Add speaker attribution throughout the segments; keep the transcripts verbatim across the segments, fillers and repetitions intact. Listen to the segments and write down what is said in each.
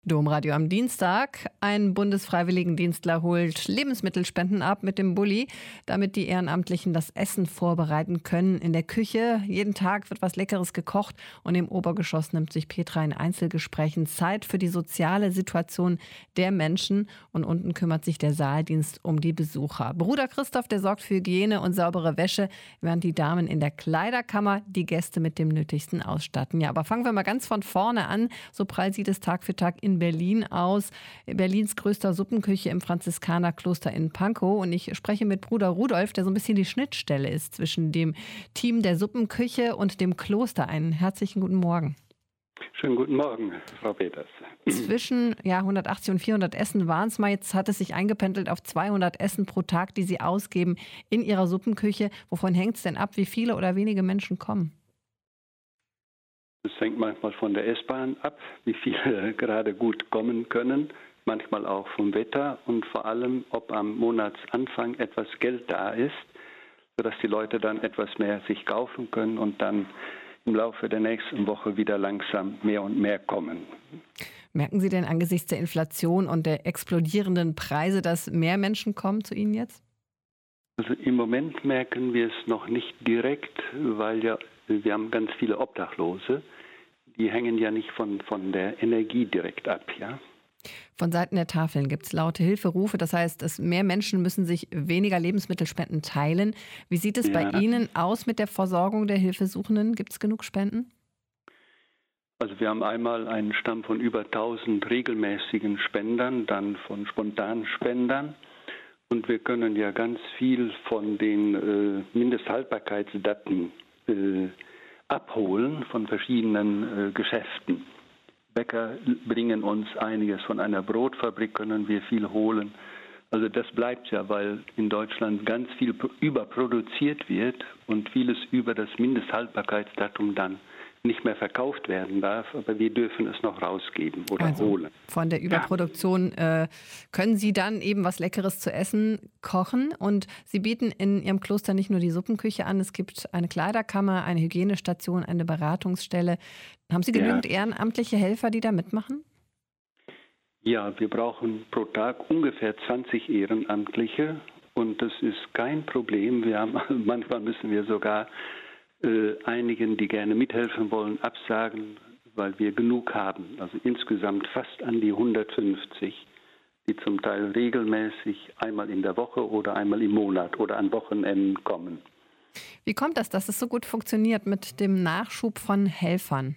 Speaker 1: Domradio am Dienstag. Ein Bundesfreiwilligendienstler holt Lebensmittelspenden ab mit dem Bulli, damit die Ehrenamtlichen das Essen vorbereiten können in der Küche. Jeden Tag wird was Leckeres gekocht und im Obergeschoss nimmt sich Petra in Einzelgesprächen Zeit für die soziale Situation der Menschen und unten kümmert sich der Saaldienst um die Besucher. Bruder Christoph, der sorgt für Hygiene und saubere Wäsche, während die Damen in der Kleiderkammer die Gäste mit dem Nötigsten ausstatten. Ja, aber fangen wir mal ganz von vorne an. So prall sieht es Tag für Tag in in Berlin aus, Berlins größter Suppenküche im Franziskanerkloster in Pankow. Und ich spreche mit Bruder Rudolf, der so ein bisschen die Schnittstelle ist zwischen dem Team der Suppenküche und dem Kloster. Einen herzlichen guten Morgen.
Speaker 2: Schönen guten Morgen, Frau Peters.
Speaker 1: Zwischen ja, hundertachtzig und vierhundert Essen waren es mal. Jetzt hat es sich eingependelt auf zweihundert Essen pro Tag, die Sie ausgeben in Ihrer Suppenküche. Wovon hängt es denn ab, wie viele oder wenige Menschen kommen?
Speaker 2: Es hängt manchmal von der S-Bahn ab, wie viele gerade gut kommen können, manchmal auch vom Wetter und vor allem, ob am Monatsanfang etwas Geld da ist, sodass die Leute dann etwas mehr sich kaufen können und dann im Laufe der nächsten Woche wieder langsam mehr und mehr kommen.
Speaker 1: Merken Sie denn angesichts der Inflation und der explodierenden Preise, dass mehr Menschen kommen zu Ihnen jetzt?
Speaker 2: Also im Moment merken wir es noch nicht direkt, weil ja wir haben ganz viele Obdachlose, die hängen ja nicht von, von der Energie direkt ab, ja.
Speaker 1: Von Seiten der Tafeln gibt es laute Hilferufe, das heißt, es mehr Menschen müssen sich weniger Lebensmittelspenden teilen. Wie sieht es
Speaker 2: Ja.
Speaker 1: bei Ihnen aus mit der Versorgung der Hilfesuchenden? Gibt es genug Spenden?
Speaker 2: Also wir haben einmal einen Stamm von über tausend regelmäßigen Spendern, dann von spontanen Spendern. Und wir können ja ganz viel von den äh, Mindesthaltbarkeitsdaten äh, abholen von verschiedenen äh, Geschäften. Bäcker bringen uns einiges, von einer Brotfabrik können wir viel holen. Also das bleibt ja, weil in Deutschland ganz viel überproduziert wird und vieles über das Mindesthaltbarkeitsdatum dann nicht mehr verkauft werden darf, aber wir dürfen es noch rausgeben oder
Speaker 1: Also
Speaker 2: holen.
Speaker 1: von der Überproduktion äh, können Sie dann eben was Leckeres zu essen kochen. Und Sie bieten in Ihrem Kloster nicht nur die Suppenküche an, es gibt eine Kleiderkammer, eine Hygienestation, eine Beratungsstelle. Haben Sie genügend
Speaker 2: Ja.
Speaker 1: ehrenamtliche Helfer, die da mitmachen?
Speaker 2: Ja, wir brauchen pro Tag ungefähr zwanzig Ehrenamtliche und das ist kein Problem. Wir haben, manchmal müssen wir sogar äh, einigen, die gerne mithelfen wollen, absagen, weil wir genug haben. Also insgesamt fast an die hundertfünfzig, die zum Teil regelmäßig einmal in der Woche oder einmal im Monat oder an Wochenenden kommen.
Speaker 1: Wie kommt das, dass es so gut funktioniert mit dem Nachschub von Helfern?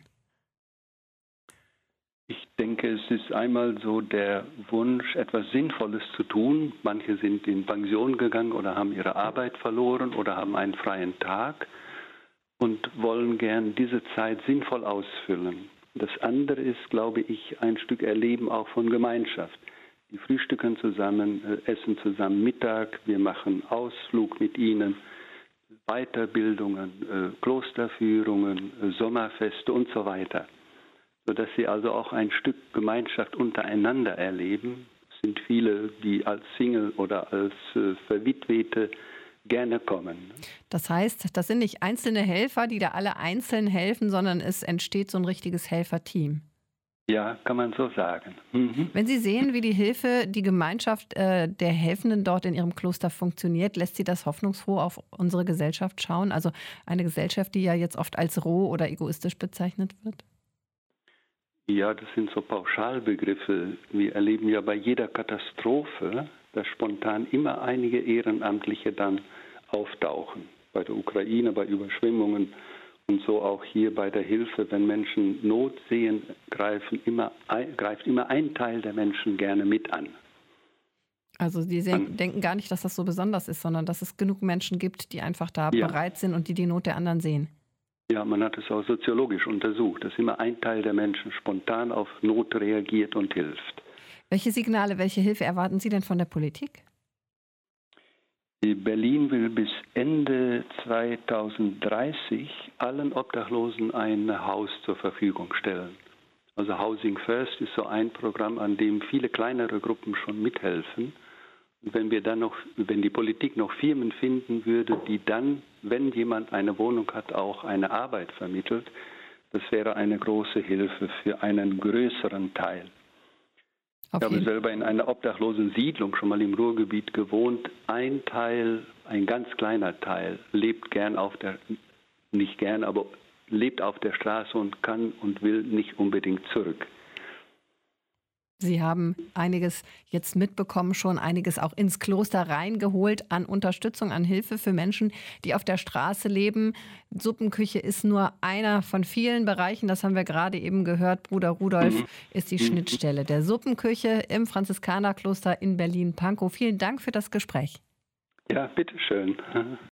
Speaker 2: Ich denke, es ist einmal so der Wunsch, etwas Sinnvolles zu tun. Manche sind in Pension gegangen oder haben ihre Arbeit verloren oder haben einen freien Tag und wollen gern diese Zeit sinnvoll ausfüllen. Das andere ist, glaube ich, ein Stück Erleben auch von Gemeinschaft. Die frühstücken zusammen, äh, essen zusammen Mittag, wir machen Ausflug mit ihnen, Weiterbildungen, äh, Klosterführungen, äh, Sommerfeste und so weiter. Sodass sie also auch ein Stück Gemeinschaft untereinander erleben. Es sind viele, die als Single oder als äh, Verwitwete gerne kommen.
Speaker 1: Das heißt, das sind nicht einzelne Helfer, die da alle einzeln helfen, sondern es entsteht so ein richtiges Helferteam.
Speaker 2: Ja, kann man so sagen. Mhm.
Speaker 1: Wenn Sie sehen, wie die Hilfe, die Gemeinschaft äh, der Helfenden dort in Ihrem Kloster funktioniert, lässt Sie das hoffnungsfroh auf unsere Gesellschaft schauen? Also eine Gesellschaft, die ja jetzt oft als roh oder egoistisch bezeichnet wird?
Speaker 2: Ja, das sind so Pauschalbegriffe. Wir erleben ja bei jeder Katastrophe, dass spontan immer einige Ehrenamtliche dann auftauchen. Bei der Ukraine, bei Überschwemmungen und so auch hier bei der Hilfe. Wenn Menschen Not sehen, greifen immer, greift immer ein Teil der Menschen gerne mit an.
Speaker 1: Also Sie
Speaker 2: An,
Speaker 1: denken gar nicht, dass das so besonders ist, sondern dass es genug Menschen gibt, die einfach da
Speaker 2: ja.
Speaker 1: bereit sind und die die Not der anderen sehen.
Speaker 2: Ja, man hat es auch soziologisch untersucht, dass immer ein Teil der Menschen spontan auf Not reagiert und hilft.
Speaker 1: Welche Signale, welche Hilfe erwarten Sie denn von der Politik?
Speaker 2: Berlin will bis Ende zweitausenddreißig allen Obdachlosen ein Haus zur Verfügung stellen. Also Housing First ist so ein Programm, an dem viele kleinere Gruppen schon mithelfen. Und wenn wir dann noch, wenn die Politik noch Firmen finden würde, die dann, wenn jemand eine Wohnung hat, auch eine Arbeit vermittelt, das wäre eine große Hilfe für einen größeren Teil.
Speaker 1: Auf
Speaker 2: Ich habe
Speaker 1: jeden
Speaker 2: selber in einer obdachlosen Siedlung schon mal im Ruhrgebiet gewohnt. Ein Teil, ein ganz kleiner Teil, lebt gern auf der, nicht gern, aber lebt auf der Straße und kann und will nicht unbedingt zurück.
Speaker 1: Sie haben einiges jetzt mitbekommen, schon einiges auch ins Kloster reingeholt an Unterstützung, an Hilfe für Menschen, die auf der Straße leben. Suppenküche ist nur einer von vielen Bereichen, das haben wir gerade eben gehört. Bruder Rudolf
Speaker 2: Mhm.
Speaker 1: ist die
Speaker 2: Mhm.
Speaker 1: Schnittstelle der Suppenküche im Franziskanerkloster in Berlin-Pankow. Vielen Dank für das Gespräch.
Speaker 2: Ja, bitteschön.